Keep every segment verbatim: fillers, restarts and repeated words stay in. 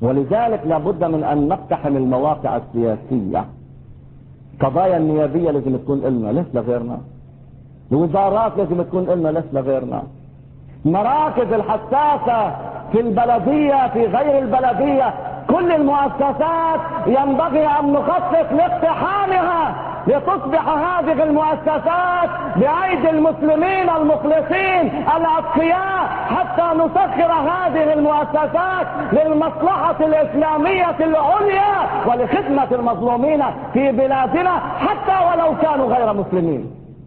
ولذلك لابد من أن نقتحم المواقع السياسية. قضايا النيابية لازم تكون إلنا ليش لغيرنا، الوزارات لازم تكون إلنا ليش لغيرنا، مراكز الحساسة في البلدية في غير البلدية، كل المؤسسات ينبغي أن نخطط لاقتحامها لتصبح هذه المؤسسات بأيدي المسلمين المخلصين الأتقياء، حتى نسخر هذه المؤسسات للمصلحة الإسلامية العليا ولخدمة المظلومين في بلادنا حتى ولو كانوا غير مسلمين.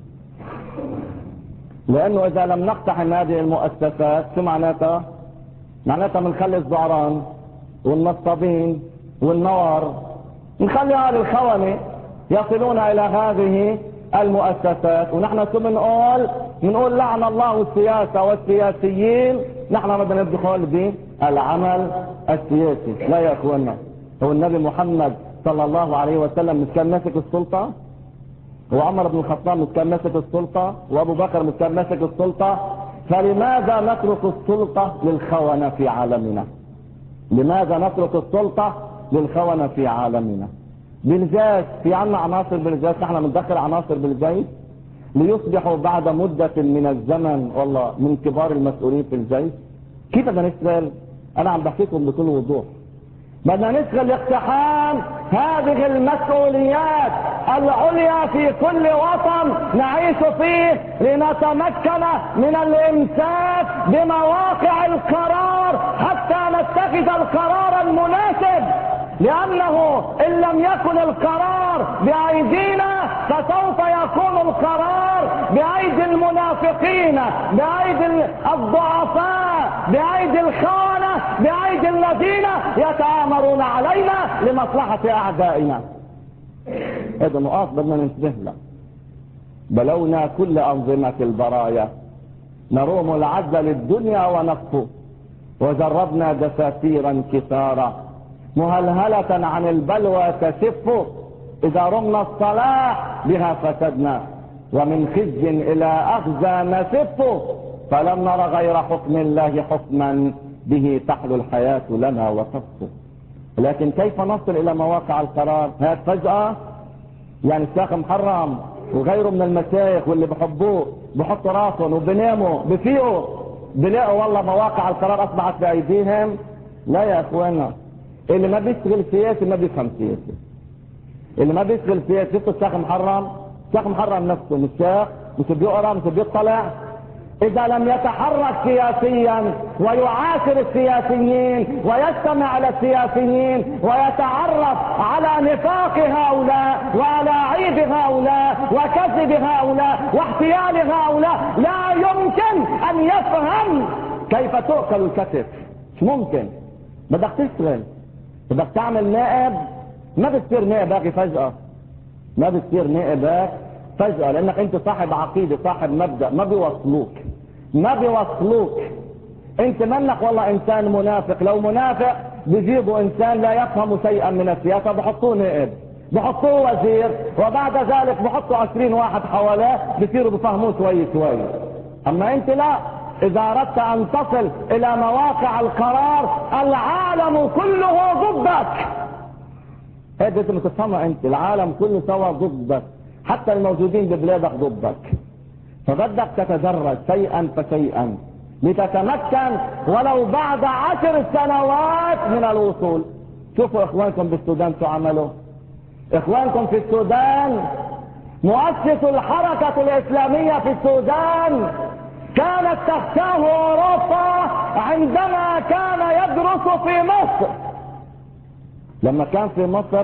لأنه إذا لم نقتحم هذه المؤسسات شو معناتها؟ معناتها بنخلي الزعران والنصابين والنوار نخليها للخونة يصلون إلى هذه المؤسسات. ونحن شو بنقول؟ بنقول لعن الله السياسة والسياسيين. نحن ما بدنا ندخل بالعمل السياسي. لا يا اخوانا، هو النبي محمد صلى الله عليه وسلم مش كان ماسك السلطة؟ وعمر بن الخطاب مش كان ماسك السلطة؟ وابو بكر مش كان ماسك السلطة؟ فلماذا نترك السلطة للخونة في عالمنا؟ لماذا نترك السلطة للخونة في عالمنا؟ بالجيش في عنا عناصر بالجيش، نحن بندخل عناصر بالجيش ليصبحوا بعد مدة من الزمن والله من كبار المسؤولين في الجيش. كيف بدنا نشتغل؟ انا عم بحكيكم بكل وضوح. بدنا نشتغل اقتحام هذه المسؤوليات العليا في كل وطن نعيش فيه لنتمكن من الامساك بمواقع القرار حتى نتخذ القرار المناسب، لأنه إن لم يكن القرار بأيدينا فسوف يكون القرار بأيدي المنافقين، بأيدي الضعفاء، بأيدي الخونة، بأيدي الذين يتآمرون علينا لمصلحة أعدائنا. هذا نقاط بدنا ننتبه له. بلونا كل أنظمة البرايا نروم العدل للدنيا ونقفو، وجربنا دساتيرا كثارا مهلهلة عن البلوى تسف، إذا رمنا الصلاح بها فسدنا ومن خزي إلى أخزى نسف، فلم نر غير حكم الله حكما به تحلو الحياة لنا وتصف. لكن كيف نصل إلى مواقع القرار؟ هات فجأة يعني الشيخ محرم وغيره من المشايخ واللي بحبوه بحطوا راسهم وبناموا بفيقوا بلاقوا والله مواقع القرار أصبحت بأيديهم. لا يا أخوانا، اللي ما بيشتغل سياسي ما بيفهم سياسي. اللي ما بيشتغل سياسي شفتوا الشيخ محرم؟ الشيخ محرم نفسه مش شيخ، مش بيقرا، مش بيطلع. إذا لم يتحرك سياسيا ويعاشر السياسيين ويستمع إلى السياسيين ويتعرف على نفاق هؤلاء وعلى عيب هؤلاء وكذب هؤلاء واحتيال هؤلاء، لا يمكن أن يفهم كيف تؤكل الكتف. مش ممكن. بدك تشتغل، بدك تعمل نائب، ما بتصير نائب فجأة، ما بتصير نائب فجأة، لأنك أنت صاحب عقيدة صاحب مبدأ. ما بيوصلوك ما بيوصلوك أنت منك والله إنسان منافق. لو منافق بيجيبوا إنسان لا يفهم شيئا من السياسة بحطوه نائب، بحطوه وزير، وبعد ذلك بحطوا عشرين واحد حواليه بيصيروا بفهموه شوي شوي. أما أنت لا، إذا أردت أن تصل إلى مواقع القرار العالم كله ضدك. هذا لازم تفهمها أنت، العالم كله سوا ضدك، حتى الموجودين ببلادك ضدك. فبدك تتدرج شيئا فشيئا لتتمكن ولو بعد عشر سنوات من الوصول. شوفوا إخوانكم بالسودان شو عملوا. إخوانكم في السودان مؤسس الحركة الإسلامية في السودان كانت تخشاه أوروبا عندما كان يدرس في مصر. لما كان في مصر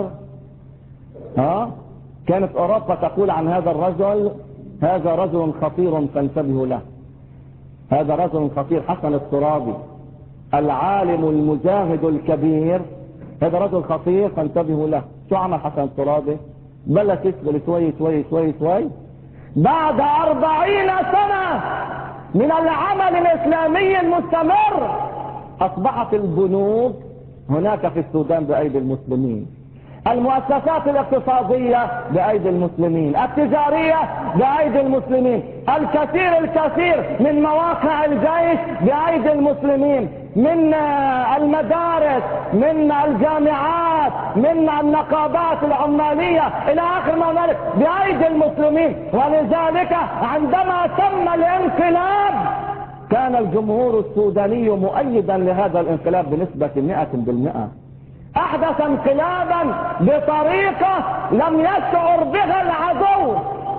ها كانت أوروبا تقول عن هذا الرجل هذا رجل خطير فانتبهوا له. هذا رجل خطير. حسن الترابي العالم المجاهد الكبير، هذا رجل خطير فانتبهوا له. شو عمل حسن الترابي؟ بلش يشتغل شوي شوي شوي شوي. بعد أربعين سنة من العمل الإسلامي المستمر أصبحت البنوك هناك في السودان بأيدي المسلمين، المؤسسات الاقتصادية بأيدي المسلمين، التجارية بأيدي المسلمين، الكثير الكثير من مواقع الجيش بأيدي المسلمين. من المدارس، من الجامعات، من النقابات العمالية إلى آخر ما هنالك بأيدي المسلمين. ولذلك عندما تم الانقلاب كان الجمهور السوداني مؤيدا لهذا الانقلاب بنسبة مئة بالمئة. احدث انقلابا بطريقة لم يشعر بها العدو.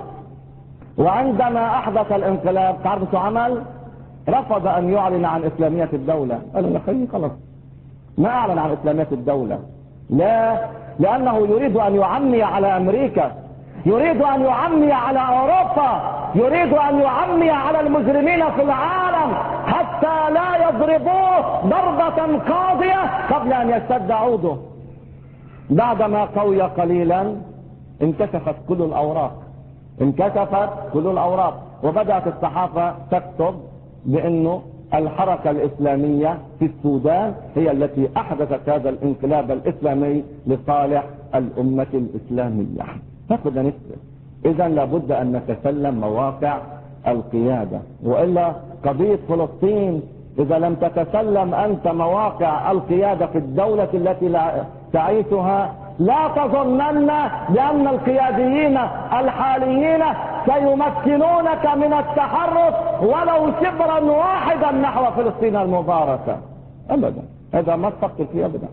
وعندما احدث الانقلاب تعرفوا شو عمل؟ رفض ان يعلن عن اسلامية الدولة. قالوا يا اخي خلاص ما اعلن عن اسلامية الدولة. لا، لانه يريد ان يعمي على امريكا، يريد ان يعمي على اوروبا، يريد ان يعمي على المجرمين في العالم حتى لا يضربوه ضربة قاضية قبل ان يشتد عوده. بعدما قوي قليلا انكشفت كل الاوراق، انكشفت كل الاوراق وبدأت الصحافة تكتب بانه الحركة الاسلامية في السودان هي التي احدثت هذا الانقلاب الاسلامي لصالح الامة الاسلامية. فقد نسبة. اذا لابد ان نتسلم مواقع القيادة، وإلا قضية فلسطين اذا لم تتسلم انت مواقع القيادة في الدولة التي تعيشها لا تظنن بان القياديين الحاليين سيمكنونك من التحرك ولو شبرا واحدا نحو فلسطين المباركة ابدا. هذا ما تفكر فيه ابدا.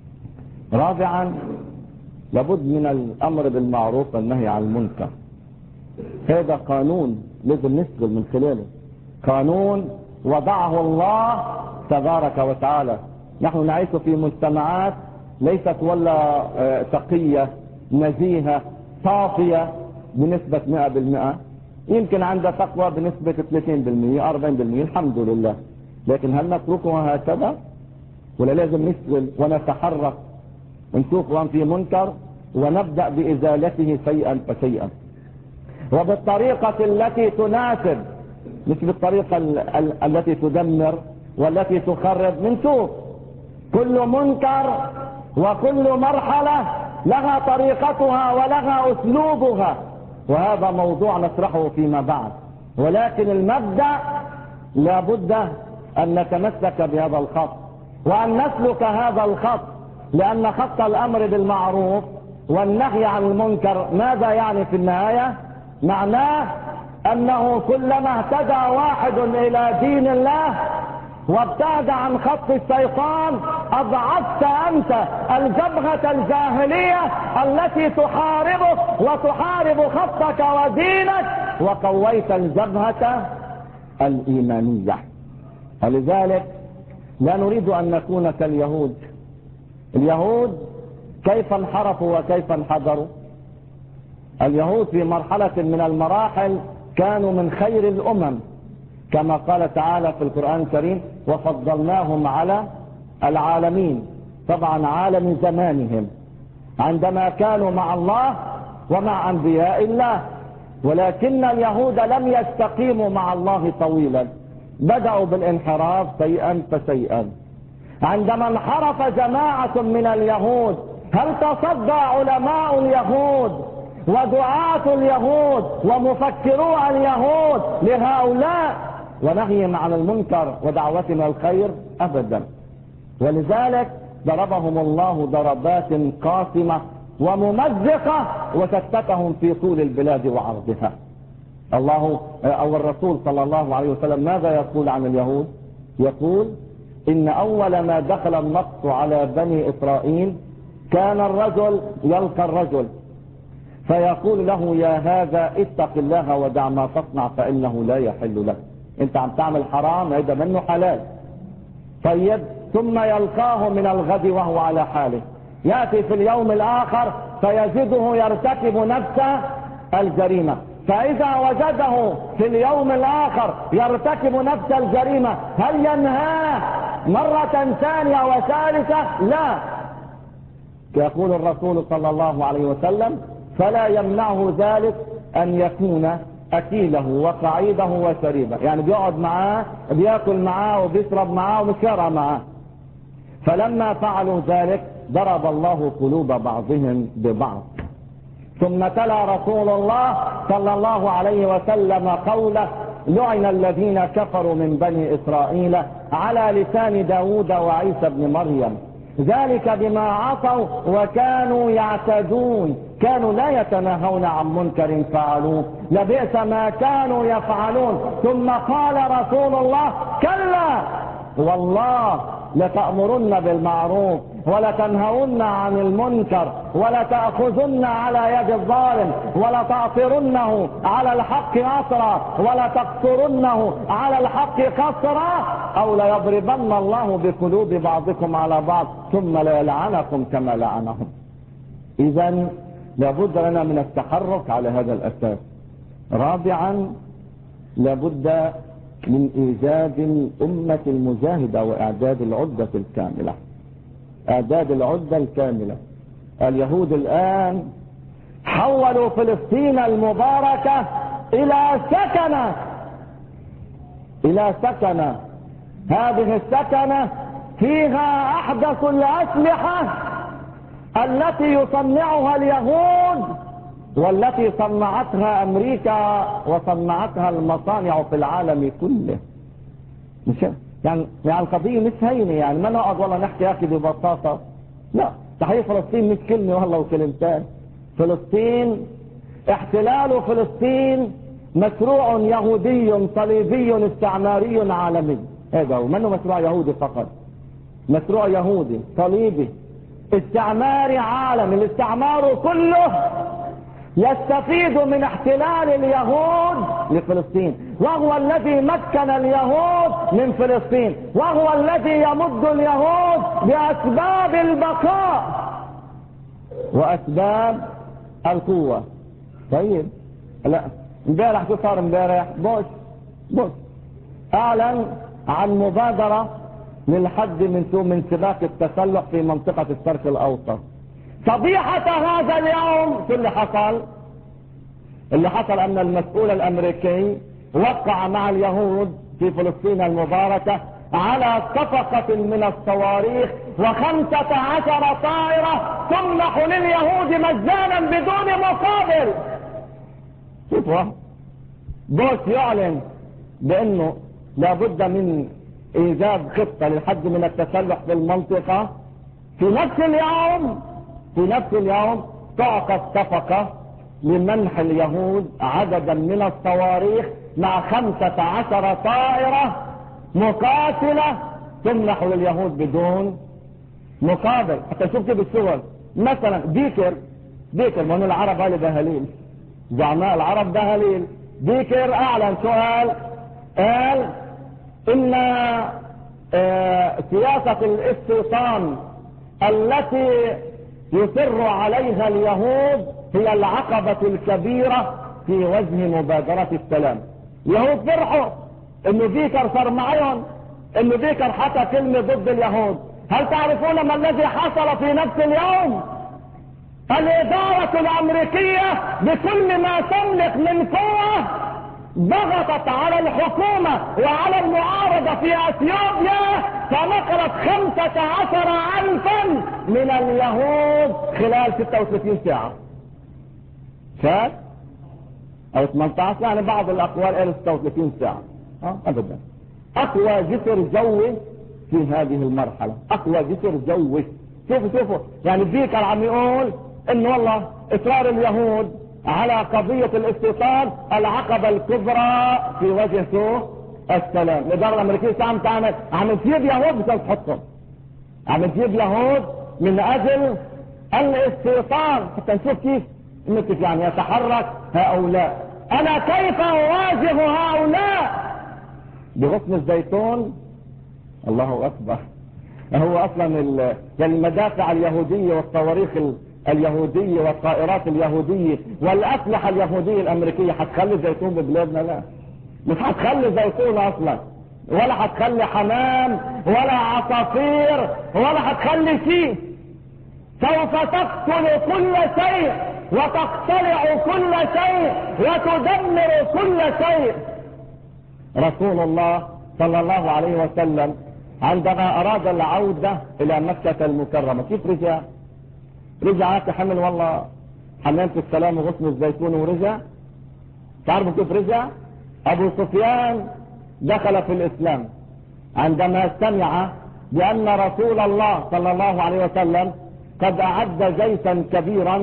رابعا لابد من الامر بالمعروف والنهي عن المنكر. هذا قانون لازم نشتغل من خلاله، قانون وضعه الله تبارك وتعالى. نحن نعيش في مجتمعات ليست ولا تقية نزيهة صافية بنسبة مئة بالمئة، يمكن عندها تقوى بنسبة ثلاثين بالمئة أربعين بالمئة الحمد لله. لكن هل نتركها هكذا ولا لازم نشتغل ونتحرك ونشوف وان في منكر ونبدأ بإزالته شيئا فشيئا وبالطريقة التي تناسب، مش بالطريقة ال ال التي تدمر والتي تخرب. منشوف كل منكر وكل مرحلة لها طريقتها ولها أسلوبها، وهذا موضوع نطرحه فيما بعد. ولكن المبدأ لابد أن نتمسك بهذا الخط وأن نسلك هذا الخط، لأن خط الأمر بالمعروف والنهي عن المنكر ماذا يعني في النهاية؟ معناه أنه كلما اهتدى واحد إلى دين الله وابتعد عن خط الشيطان أضعفت أنت الجبهة الجاهلية التي تحاربك وتحارب خطك ودينك، وقويت الجبهة الإيمانية. ولذلك لا نريد أن نكون كاليهود. اليهود كيف انحرفوا وكيف انحدروا؟ اليهود في مرحلة من المراحل كانوا من خير الأمم، كما قال تعالى في القرآن الكريم وفضلناهم على العالمين. طبعا عالم زمانهم عندما كانوا مع الله ومع أنبياء الله، ولكن اليهود لم يستقيموا مع الله طويلا، بدأوا بالانحراف شيئا فشيئا. عندما انحرف جماعة من اليهود هل تصدى علماء اليهود ودعاة اليهود ومفكرو اليهود لهؤلاء ونهيهم عن المنكر ودعوتنا الخير؟ أبدا. ولذلك ضربهم الله ضربات قاسمة وممزقة وشتتهم في طول البلاد وعرضها. الله أو الرسول صلى الله عليه وسلم ماذا يقول عن اليهود؟ يقول إن أول ما دخل النقص على بني إسرائيل كان الرجل يلقى الرجل فيقول له يا هذا اتق الله ودع ما تصنع فإنه لا يحل لك. انت عم تعمل حرام هذا منه حلال. طيب ثم يلقاه من الغد وهو على حاله، يأتي في اليوم الآخر فيجده يرتكب نفس الجريمة، فإذا وجده في اليوم الآخر يرتكب نفس الجريمة هل ينهاه مرة ثانية وثالثة؟ لا. يقول الرسول صلى الله عليه وسلم فلا يمنعه ذلك أن يكون أكيله وقعيده وشريبه، يعني بيقعد معاه بيأكل معاه وبيشرب معاه ومشارع معاه. فلما فعلوا ذلك ضرب الله قلوب بعضهم ببعض. ثم تلا رسول الله صلى الله عليه وسلم قوله لعن الذين كفروا من بني إسرائيل على لسان داود وعيسى بن مريم ذلك بما عصوا وكانوا يعتدون كانوا لا يتناهون عن منكر فعلوه لبئس ما كانوا يفعلون. ثم قال رسول الله كلا والله لتأمرن بالمعروف ولتنهون عن المنكر ولتأخذن على يد الظالم ولتأطرنه على الحق أطرا ولتقصرنه على الحق قصرا أو ليضربن الله بقلوب بعضكم على بعض ثم ليلعنكم كما لعنهم. إذن لابد لنا من التحرك على هذا الأساس. رابعا لابد من إيجاد الأمة المجاهدة وإعداد العدة الكاملة. إعداد العدة الكاملة. اليهود الآن حولوا فلسطين المباركة إلى سكنة إلى سكنة هذه السكنة فيها أحدث الأسلحة التي يصنعها اليهود والتي صنعتها أمريكا وصنعتها المصانع في العالم كله. مش يعني يعني القضية مش هينة، يعني ما نقعد والله نحكي يا أخي ببساطة. لا، تحقيق فلسطين مش كلمة والله وكلمتين. فلسطين احتلال فلسطين مشروع يهودي صليبي استعماري عالمي. هذا هو، منه مشروع يهودي فقط، مشروع يهودي صليبي استعماري عالمي. الاستعمار كله يستفيد من احتلال اليهود لفلسطين، وهو الذي مكن اليهود من فلسطين، وهو الذي يمد اليهود بأسباب البقاء وأسباب القوة. طيب لا، امبارح شو صار امبارح؟ بوش بوش اعلن عن مبادرة للحد من من سباق التسلح في منطقة الشرق الأوسط. صبيحة هذا اليوم شو اللي حصل؟ اللي حصل ان المسؤول الامريكي وقع مع اليهود في فلسطين المباركة على صفقة من الصواريخ وخمسة عشر طائرة تمنح لليهود مجانا بدون مقابل. شوفوا، بوش يعلن بانه لابد من ايجاد خطة للحد من التسلح في المنطقة. في نفس اليوم في نفس اليوم تعقد صفقة لمنح اليهود عددا من الصواريخ مع خمسة عشر طائرة مقاتلة تمنح لليهود بدون مقابل. حتى شفت بالصور مثلا بيكر بيكر من العرب قال بهليل، زعماء العرب بهليل. بيكر اعلن سؤال، قال ان اه سياسة الاستيطان التي يصر عليها اليهود هي العقبة الكبيرة في وجه مبادرة السلام. اليهود فرحوا انه بيكر صار معهم، انه بيكر حكى كلمة ضد اليهود. هل تعرفون ما الذي حصل في نفس اليوم؟ الإدارة الأمريكية بكل ما تملك من قوة ضغطت على الحكومة وعلى المعارضة في اثيوبيا فنقلت خمسة عشر ألفا من اليهود خلال ستة وثلاثين ساعة. شاف؟ او ثمانية عشر، يعني بعض الاقوال قالوا ستة وثلاثين ساعة. اه ابدا. اقوى جسر جوي في هذه المرحلة، اقوى جسر جوي. شوفوا شوفوا يعني بيكر عم يقول ان والله اصرار اليهود على قضية الاستيطان العقبة الكبرى في وجه سوء السلام. الإدارة الأمريكية عم تعمل عم تجيب يهود بس تحطهم، عم تجيب يهود من أجل الاستيطان حتى نشوف كيف مثل يعني يتحرك هؤلاء. أنا كيف أواجه هؤلاء؟ بغصن الزيتون. الله أكبر. هو أصلا المدافع اليهودية والصواريخ اليهودية والطائرات اليهودية والأسلحة اليهودية الأمريكية حتخلي زيتون ببلادنا؟ لا، مش حتخلي زيتون أصلا، ولا حتخلي حمام ولا عصافير ولا حتخلي شيء. سوف تقتل كل شيء وتقتلع كل شيء وتدمر كل شيء. رسول الله صلى الله عليه وسلم عندما أراد العودة إلى مكة المكرمة كيف رجع؟ رجع حمل والله حمامة السلام وغصن الزيتون ورجع. تعرفوا كيف رجع؟ أبو سفيان دخل في الإسلام عندما سمع بأن رسول الله صلى الله عليه وسلم قد أعد جيشا كبيرا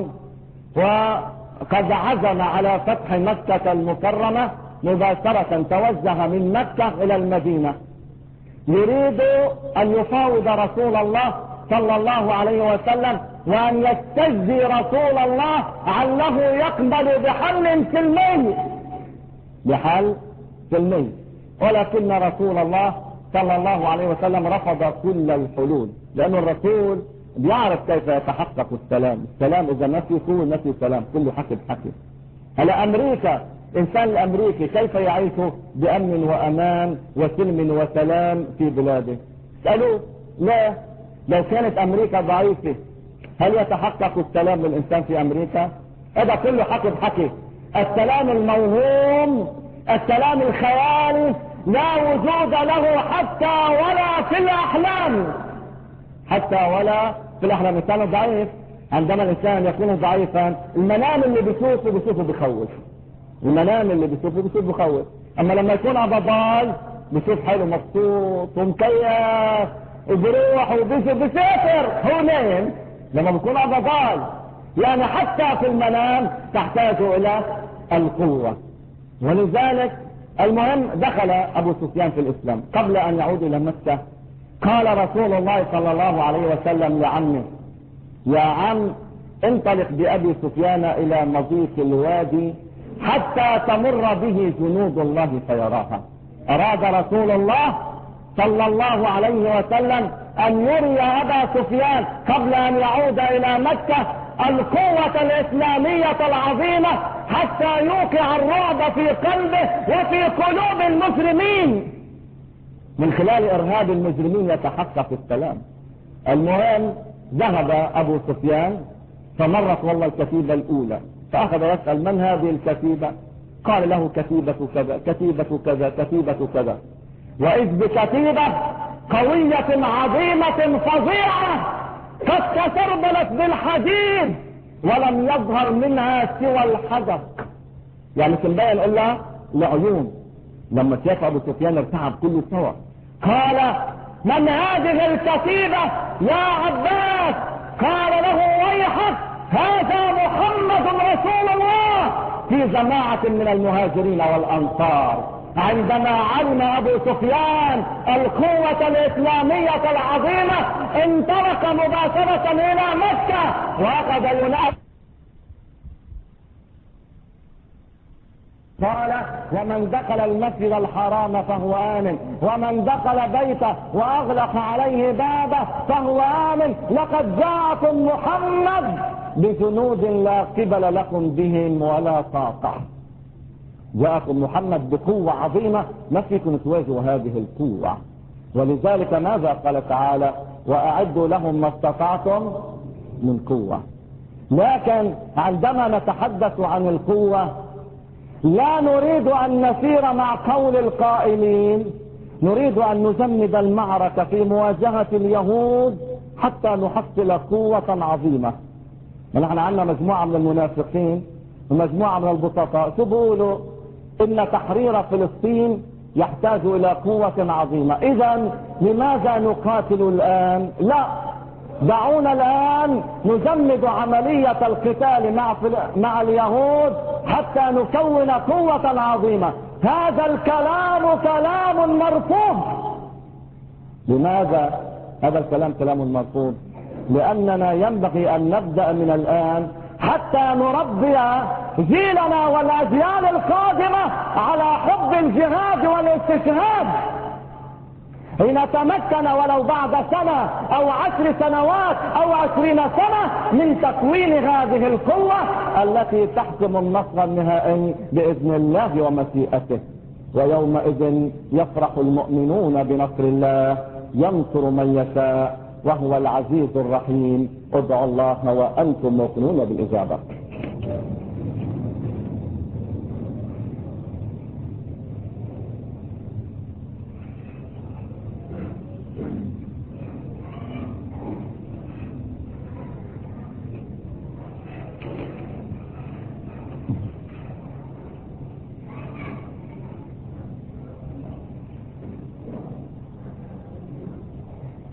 وقد عزم على فتح مكة المكرمة. مباشرة توجه من مكة إلى المدينة يريد أن يفاوض رسول الله صلى الله عليه وسلم وأن يستجزي رسول الله عله يقبل بحل سلمي بحل سلمي ولكن رسول الله صلى الله عليه وسلم رفض كل الحلول، لأن الرسول بيعرف كيف يتحقق السلام. السلام إذا ما في قوة ما في سلام، كله حكي بحكي. هلا أمريكا، إنسان الأمريكي كيف يعيش بأمن وأمان وسلم وسلام في بلاده؟ اسألوه لا. لو كانت أمريكا ضعيفة هل يتحقق السلام للإنسان في أمريكا؟ هذا كله حكي بحكي. السلام الموهوم، السلام الخيالي لا وجود له حتى ولا في الأحلام، حتى ولا في الأحلام. الإنسان ضعيف، عندما الإنسان يكون ضعيفا المنام اللي بيشوفه بيشوفه بخوف، المنام اللي بيشوفه بيشوفه بخوف. أما لما يكون عبضال بيشوف حاله مبسوط ومكيف وبروح وبيسافر هو نايم. لما بيكون عبضال يعني حتى في المنام تحتاج إلى القوة. ولذلك المهم دخل أبو سفيان في الإسلام. قبل أن يعود إلى مكة قال رسول الله صلى الله عليه وسلم لعمه: يا عم انطلق بأبي سفيان إلى مضيق الوادي حتى تمر به جنود الله فيراها. أراد رسول الله صلى الله عليه وسلم أن يري أبا سفيان قبل أن يعود إلى مكة القوة الإسلامية العظيمة حتى يوقع الرعب في قلبه وفي قلوب المسلمين. من خلال إرهاب المجرمين يتحقق السلام. المهم ذهب أبو سفيان فمرت والله الكتيبة الأولى، فأخذ يسأل من هذه الكتيبة؟ قال له كتيبة كذا كتيبة كذا كتيبة كذا. وإذ بكتيبة قوية عظيمة فظيعة قد تسربلت بالحديد ولم يظهر منها سوى الحدق. يعني كنباية نقول لها العيون. لما شاف أبو سفيان ارتعب كله سوا. قال: من هذه الكتيبة يا عباس؟ قال له: ويحك، هذا محمد رسول الله، في جماعة من المهاجرين والأنصار. عندما علم أبو سفيان القوة الإسلامية العظيمة انطلق مباشرة إلى مكة وأخذ ينادي. قال: ومن دخل المسجد الحرام فهو آمن، ومن دخل بيته وأغلق عليه بابه فهو آمن. لقد جاءكم محمد بجنود لا قبل لكم بهم ولا طاقة. جاءكم محمد بقوة عظيمة ما فيكم تواجهوا هذه القوة. ولذلك ماذا قال تعالى؟ وأعدوا لهم ما استطعتم من قوة. لكن عندما نتحدث عن القوة لا نريد أن نسير مع قول القائلين، نريد أن نجمد المعركة في مواجهة اليهود حتى نحصل قوة عظيمة. ونحن عندنا مجموعة من المنافقين ومجموعة من البسطاء شو بيقولوا؟ إن تحرير فلسطين يحتاج إلى قوة عظيمة. إذا لماذا نقاتل الآن؟ لا، دعونا الآن نجمد عملية القتال مع مع اليهود حتى نكون قوة عظيمة. هذا الكلام كلام مرفوض. لماذا هذا الكلام كلام مرفوض؟ لأننا ينبغي أن نبدأ من الآن حتى نربي جيلنا والأجيال القادمة على حب الجهاد والاستشهاد. لنتمكن ولو بعد سنة أو عشر سنوات أو عشرين سنة من تكوين هذه القوة التي تحكم النصر النهائي بإذن الله ومشيئته. ويومئذ يفرح المؤمنون بنصر الله، ينصر من يشاء وهو العزيز الرحيم. ادعوا الله وأنتم موقنون بالإجابة.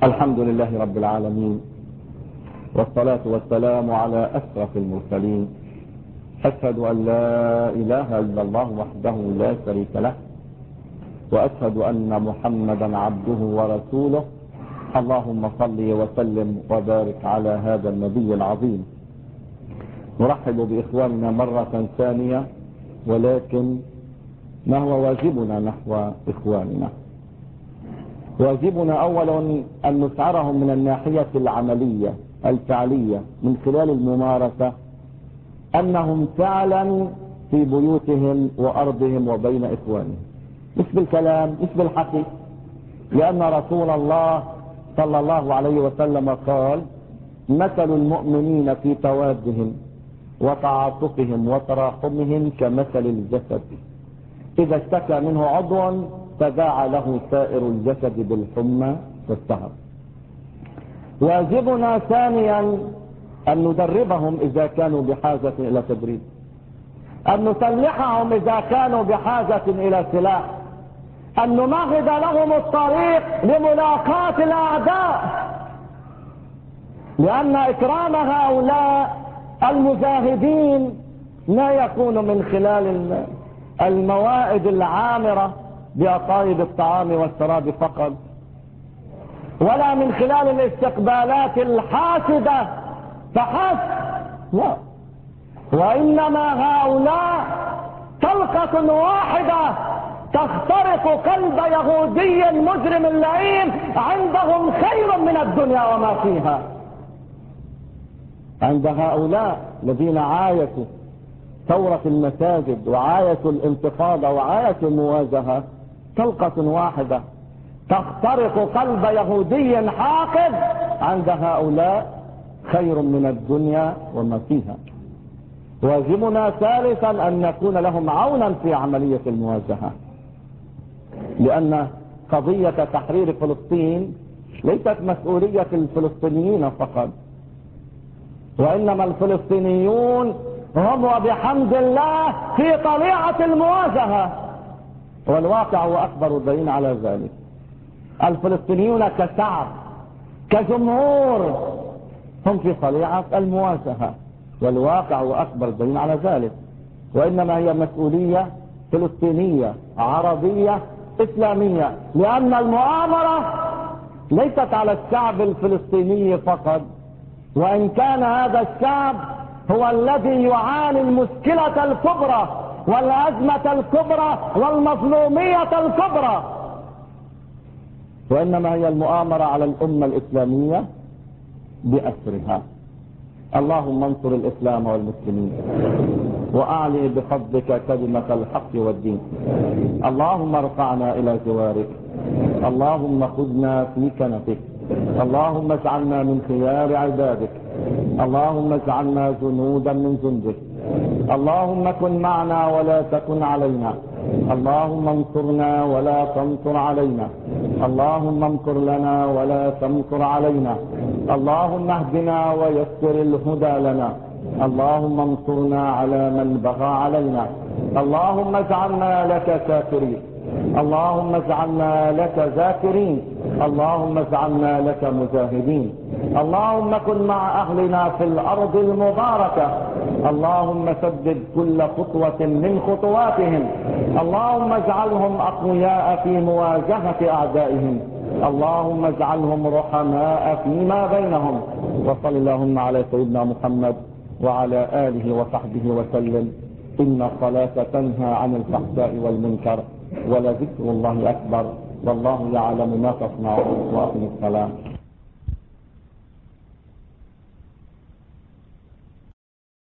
الحمد لله رب العالمين، والصلاة والسلام على أشرف المرسلين. أشهد أن لا إله إلا الله وحده لا شريك له، وأشهد أن محمدا عبده ورسوله. اللهم صل وسلم وبارك على هذا النبي العظيم. نرحب بإخواننا مرة ثانية، ولكن ما هو واجبنا نحو إخواننا؟ واجبنا أولا أن نشعرهم من الناحية العملية الفعلية من خلال الممارسة أنهم فعلا في بيوتهم وأرضهم وبين إخوانهم، مش بالكلام مش بالحكي، لأن رسول الله صلى الله عليه وسلم قال: مثل المؤمنين في توادهم وتعاطفهم وتراحمهم كمثل الجسد إذا اشتكى منه عضو تداعى له سائر الجسد بالحمى والسهر. واجبنا ثانيا أن ندربهم إذا كانوا بحاجة إلى تدريب، أن نسلحهم إذا كانوا بحاجة إلى سلاح، أن نمهد لهم الطريق لملاقاة الأعداء، لأن إكرام هؤلاء المجاهدين لا يكون من خلال الموائد العامرة بأطايب الطعام والشراب فقط، ولا من خلال الاستقبالات الحاسدة فحسب، لا، وإنما هؤلاء طلقة واحدة تخترق قلب يهودي مجرم لئيم عندهم خير من الدنيا وما فيها. عند هؤلاء الذين عايشوا ثورة المساجد وعايشوا الانتفاضة وعايشوا المواجهة، طلقة واحدة تخترق قلب يهودي حاقد، عند هؤلاء خير من الدنيا وما فيها. واجبنا ثالثا أن نكون لهم عونا في عملية المواجهة، لأن قضية تحرير فلسطين ليست مسؤولية الفلسطينيين فقط، وإنما الفلسطينيون هم وبحمد الله في طليعة المواجهة، والواقع هو أكبر دليل على ذلك. الفلسطينيون كشعب كجمهور هم في طليعة المواجهة، والواقع هو أكبر دليل على ذلك. وإنما هي مسؤولية فلسطينية عربية إسلامية، لأن المؤامرة ليست على الشعب الفلسطيني فقط، وإن كان هذا الشعب هو الذي يعاني المشكلة الكبرى والأزمة الكبرى والمظلومية الكبرى، وإنما هي المؤامرة على الأمة الإسلامية بأسرها. اللهم انصر الإسلام والمسلمين وأعلي بفضلك كلمة الحق والدين. اللهم ارفعنا إلى جوارك، اللهم خذنا في كنفك، اللهم اجعلنا من خيار عبادك، اللهم اجعلنا جنودا من جندك، اللهم كن معنا ولا تكن علينا، اللهم انصرنا ولا تنصر علينا، اللهم امكر لنا ولا تمكر علينا، اللهم اهدنا ويسر الهدى لنا، اللهم انصرنا على من بغى علينا، اللهم اجعلنا لك شاكرين، اللهم اجعلنا لك ذاكرين، اللهم اجعلنا لك مجاهدين، اللهم كن مع أهلنا في الأرض المباركة، اللهم سدد كل خطوة من خطواتهم، اللهم اجعلهم أقوياء في مواجهة أعدائهم، اللهم اجعلهم رحماء فيما بينهم. وصل اللهم على سيدنا محمد وعلى آله وصحبه وسلم. إن الصلاة تنهى عن الفحشاء والمنكر ولذكر الله أكبر، والله يعلم ما تصنعون. وأقم الصلاة.